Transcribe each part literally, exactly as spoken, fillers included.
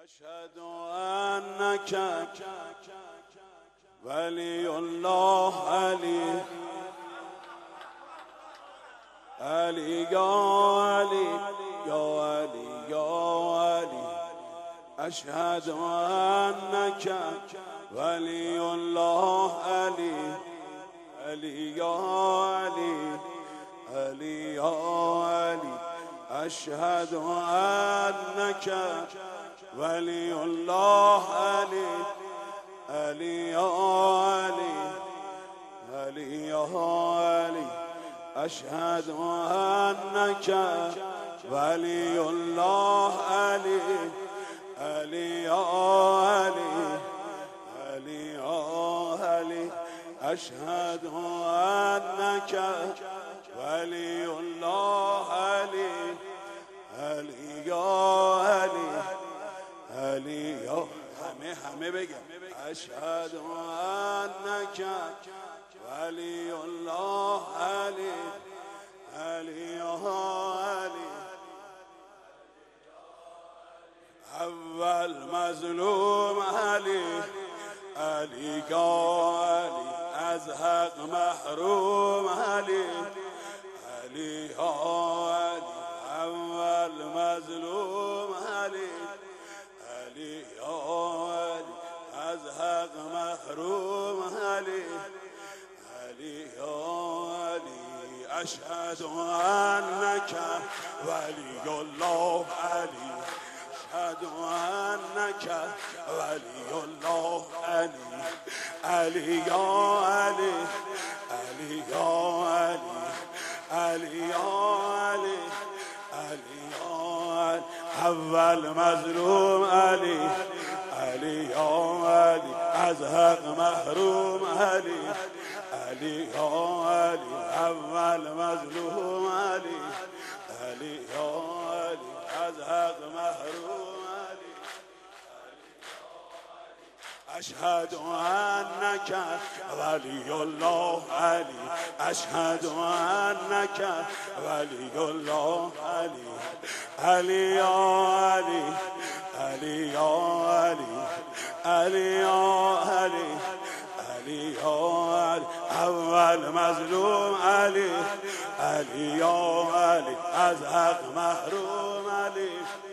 أشهد أنك ولي الله علي علي يا علي يا علي يا علي أشهد أنك ولي الله علي علي يا علي علي يا علي أشهد أنك ولي الله علي علي يا علي علي يا علي أشهد أنك ولي الله علي علي يا علي علي يا علي أشهد أنك ولي الله علي علي يا علي علي يا همه همه بگم أشهد أنك ولي الله علي علي يا علي أول مظلوم علي علي يا علي از حق محروم علي علي يا علي أول مظلوم علي علي يا علي از حق محروم علي علي يا علي أشهد أنك ولي الله علي أشهد أنك ولي الله علي علي يا علي علي يا علي علي يا علي علي يا علي أول مظلوم علي علي يا علي از حق محروم علي علي يا علي أول مظلوم علي علي يا علي از حق محروم علي أشهد أنك ولي الله علي أشهد أنك ولي الله علي علي يا علي علي يا علي علي يا علي علي يا علي أول مظلوم علي علي يا علي از حق محروم علي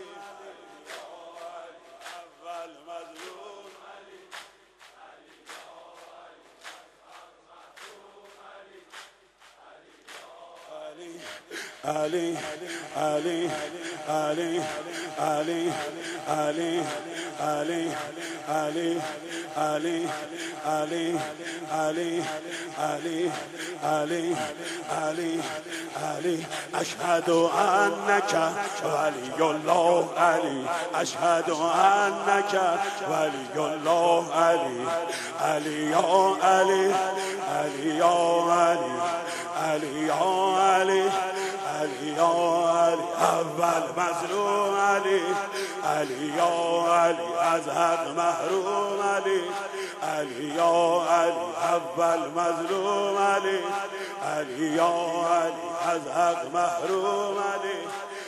علي علي علي علي علي علي علي علي علي علي علي علي علي علي أشهد أنك ولي الله علي أشهد أنك ولي الله علي علي يا علي علي يا علي علي يا علي علي يا علي أول مظلوم علي علي يا علي از حق محروم علي علي يا علي أول مظلوم علي علي يا علي از حق محروم علي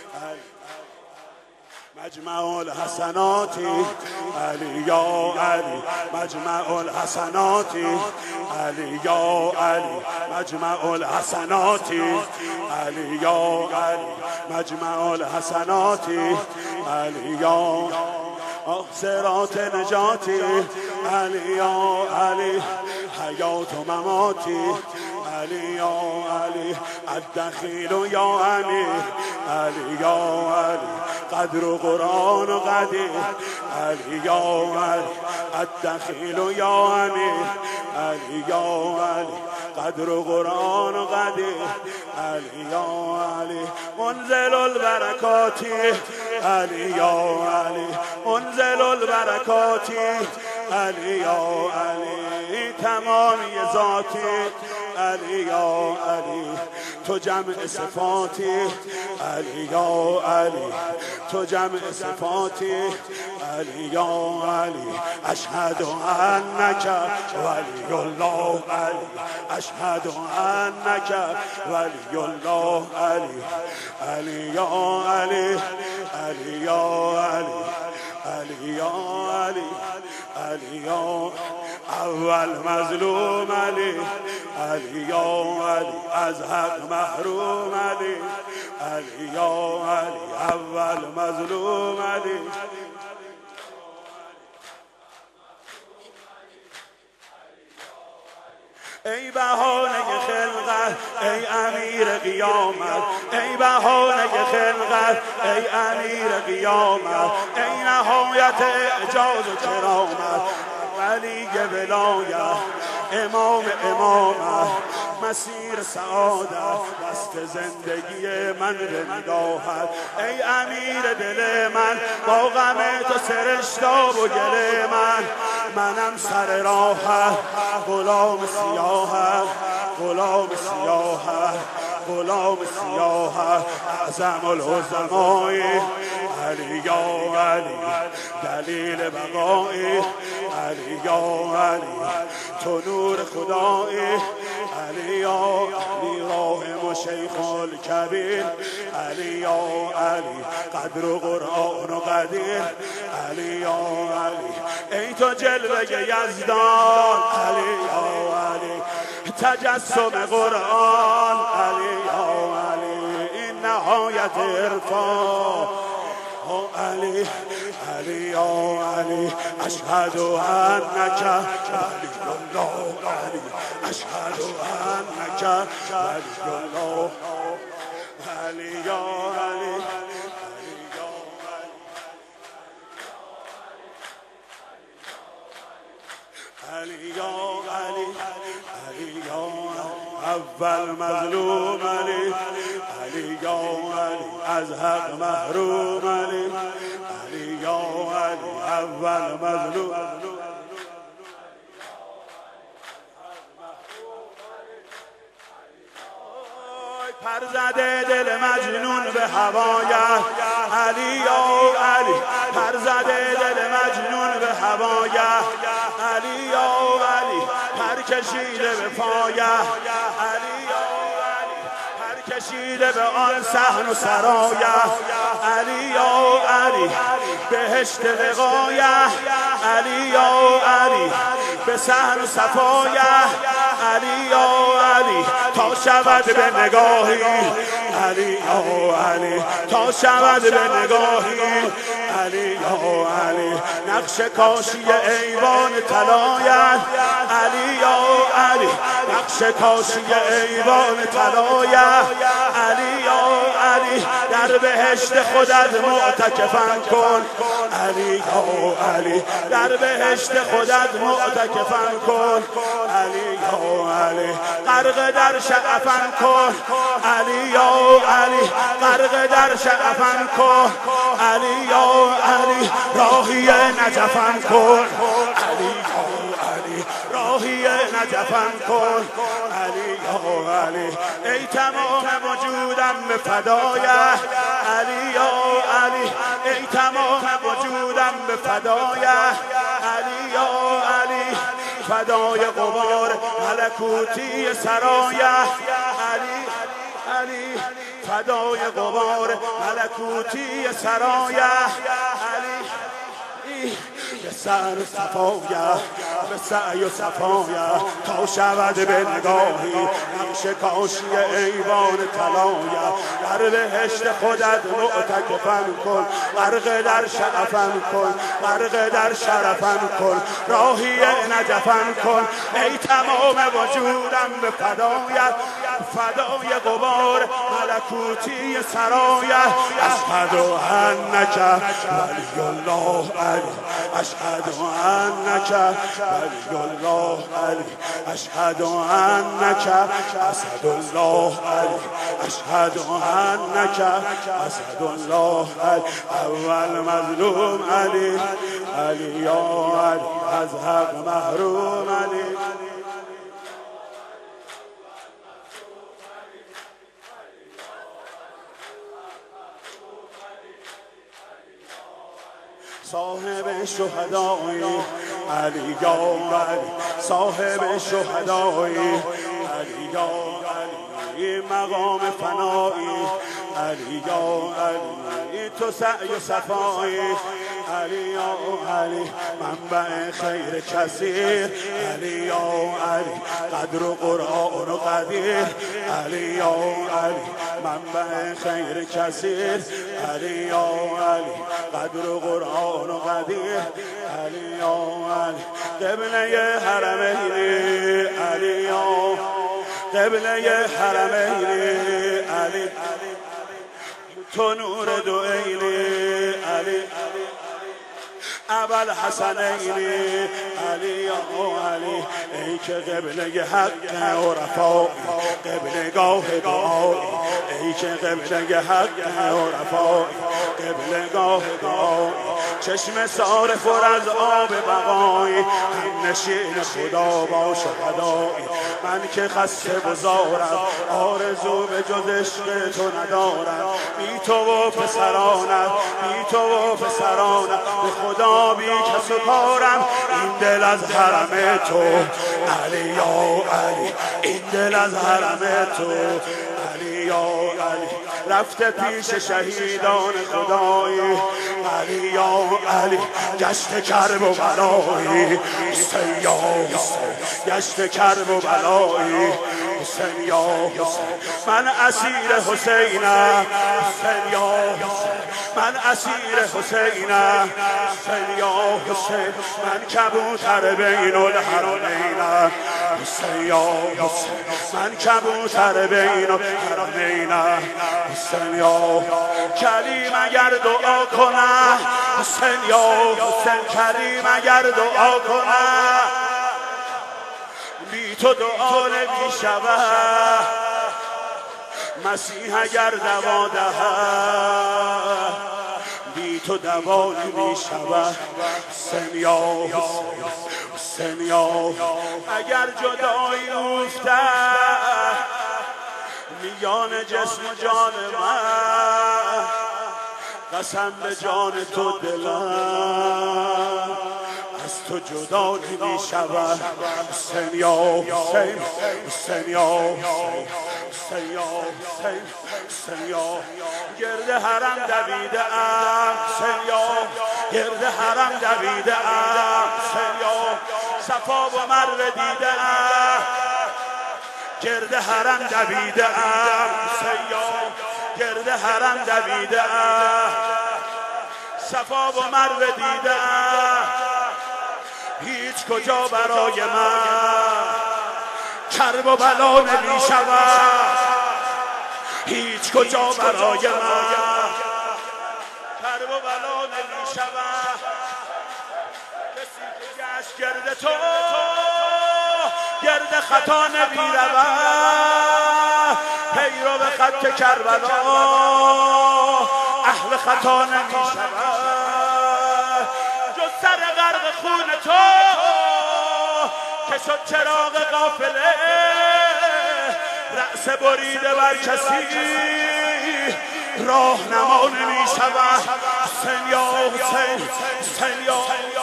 مجمع الحسنات علي يا علي مجمع الحسنات علي يا علي مجمع الحسنات علي يا علي مجمع الحسنات علي يا صراط نجاتي علي يا علي حياة مماتي علي يا علي الدخيل يا أمير علي يا علي قدر قرآن قدير علي يا علي الدخيل يا أمير علي يا علي قدر قرآن قدير علي يا علي منزل البركات علي يا علي منزل البركات علي يا علي تمام ذاتی علي يا علي تو جمع صفاتی علي يا علي تو جمع صفاتی علي يا علي أشهد أنك ولي الله علي أشهد أنك ولي الله علي علي يا علي علي يا علي علي علی یا علی علی یا اول مظلوم علی علی یا علی از حق محروم علی علی یا علی اول مظلوم علی ای بهانه خلقت ای امیر قیامت ای بهانه خلقت ای امیر قیامت ای نهایت اعجاز و کرامت ولی ولایت امام امامت مسیر سعادت دست زندگی من به نگاهت ای امیر دل من با غم تو سرشتاب و گل من منم سر راحت غلام سیاحت غلام سیاحت غلام سیاحت اعظم العظمای علی یا علی دلیل بقای علی یا علی تو نور خدای علی یا علی راهم و شیخ الکبیر علی یا علی قدر و قرآن و قدیر علی یا علی ای تو جلوه یزدان علی یا علی تجسم قرآن علی یا علی این نهایت عرفان علی علی یا علی اشهد انک علی الله علی اشهد انک علی الله علی یا علی علی یا علی علی یا اول مظلوم علی علی یا علی از حق محروم علی علی یا علی اول مظلوم پر زده دل مجنون به هوایت علی یا علی پر زده دل مجنون به هوایت علی یا علی پر کشیده به پایت علی یا علی پر کشیده به آن صحن و سرایت علی یا علی بهشت لقایت علی یا علی به صحن و صفایت علی یا علی تا شود به نگاهی علی یا علی تا شود به نگاهی علی یا علی نقش کاشی ایوان طلایت علی یا علی نقش کاشی ایوان طلایت علی یا علی در بهشت خودت معتکفم کن علی یا علی در بهشت خودت معتکفم کن علی یا علی غرق در شعفم کن علی یا علی غرق در شعفم کن علی یا علی راهی نجفم کن علی یا علی راهی نجفم کن علی یا علی ای تمام وجودم به فدایت علی یا علی ای تمام وجودم به فدایت علی یا علی فدای غبار ملکوتی سرایت علی علی فدای غبار ملکوتی سرایت علی به سر و صفایت به سعی و صفایت تا شود به نگاهی نقش کاشی ایوان طلایت در بهشت خودت معتکفم کن غرق در شرفم کن غرق در شرفم کن راهی نجفم کن ای تمام وجودم به فدایت فدای غبار ملکوتی سرایت اشهد انک ولی الله علی اشهد انک ولی الله علی اشهد انک اسد الله علی اشهد انک اسد الله علی اول مظلوم علی علی یا علی از حق محروم علی صاحب شهدای علی یا علی صاحب شهدای علی یا علی مقام فنایی علی یا علی تو سعی و صفایی علی یا علی منبع خیر کثیر، علی یا علی قدر و قرآن و قدیر، علی یا علی منبع خیر کثیر، علی یا علی قدر و قرآن و قدیر، علی یا علی قبله حرمین، علی یا قبله حرمین، علی تو نور دو عینی، علی اول حسنینی، علی یا علی ای که قبله حق و رفاقی، قبله گاه دعایی، ای که قبله حق و رفاقی، قبله گاه دعایی، چشم صارف و از آب بقایی، هم نشین خدا با شهدایی، من که خسته بزارم آرزو به جز عشق تو ندارم، بی تو و پسرانم، بی تو و پسرانم به خدا بی کس و کارم، این دل از حرم تو علی یا علی، این دل از حرم تو علی یا علی، رفته پیش شهیدان خدایی، علی یا علی گشت کرب و بلایی، حسین یا حسین گشت کرب و بلایی، حسین یا حسین من اسیر حسینم، حسین یا حسین من اسیر حسینم، حسین یا حسین من کبوتر بین الحرمینم، حسین یا حسین من کبوتر بین الحرمینم، حسین یا کریم اگر دعا کنه، حسین یا حسین کریم اگر دعا کنه، بی تو دعا نمی شود، مسیح اگر دوا دهد، بی تو دوا نمی شود، حسین یا حسین حسین یا اگر جدایی افتد میان جسم و جان من، قسم به جان تو دلم از تو جدا نمی شود، حسین یا حسین حسین یا حسین حسین یا حسین حسین یا گرد حرم دویده ام، حسین یا گرد حرم دویده ام، حسین یا صفا و مروه دیده ام، گرد حرم دویده ام، حسین یا گرد حرم دویده ام، صفا و مروه دیده ام، هیچ کجا برای من کرب و بلا نمی شود، هیچ کجا برای من کرب و بلا نمی شود، کسی که گشت گرد تو گرد خطا نمی رود، پیرو به خط کربلا اهل خطا نمی شود، جز سر غرق خون تو که شد چراغ قافله، رأس بریده بر کسی راهنما نمی شود، حسین یا حسین حسین یا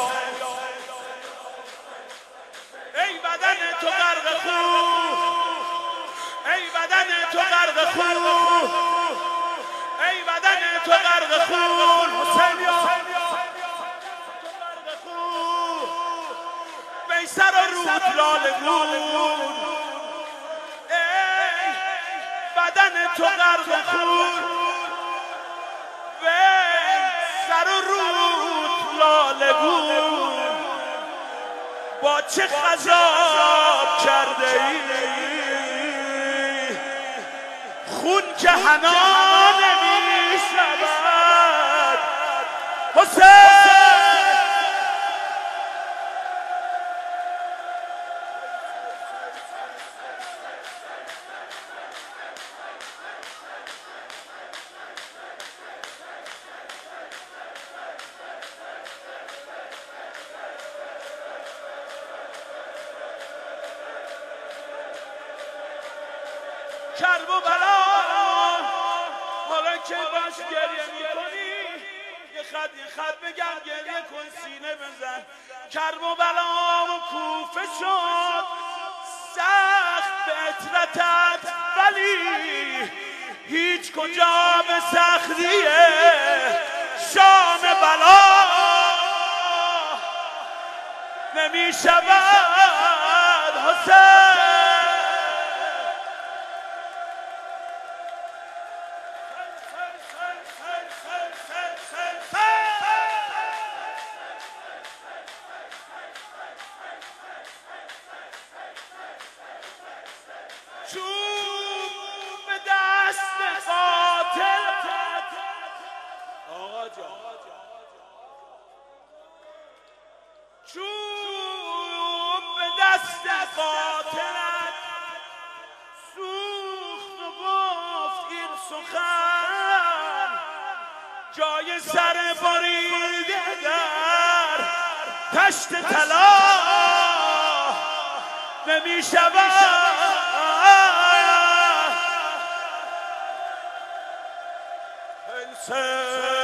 ای بدن تو غرق خون، ای بدن تو غرق خون، ای بدن تو غرق خون، حسین یا سر و رود لالگون، ای بدن تو غرق خون، وی سر و رود لالگون، با چه خضاب کرده ای خون که حنا نمی شود، حسین کرب و بلا، حالا که باش گریه میکنی یه خط یه خط بگم گریه کن، سینه بزن، کرب و بلا و کوفه شد سخت به عطرتت، ولی هیچ کجا به سختیه شام بلا نمی شود حسین. چوب به دست قاتل آقا جان، چوب به دست قاتلت سوخت و گفت این سخن جای سر بریده در تشت طلا نمی شود. Say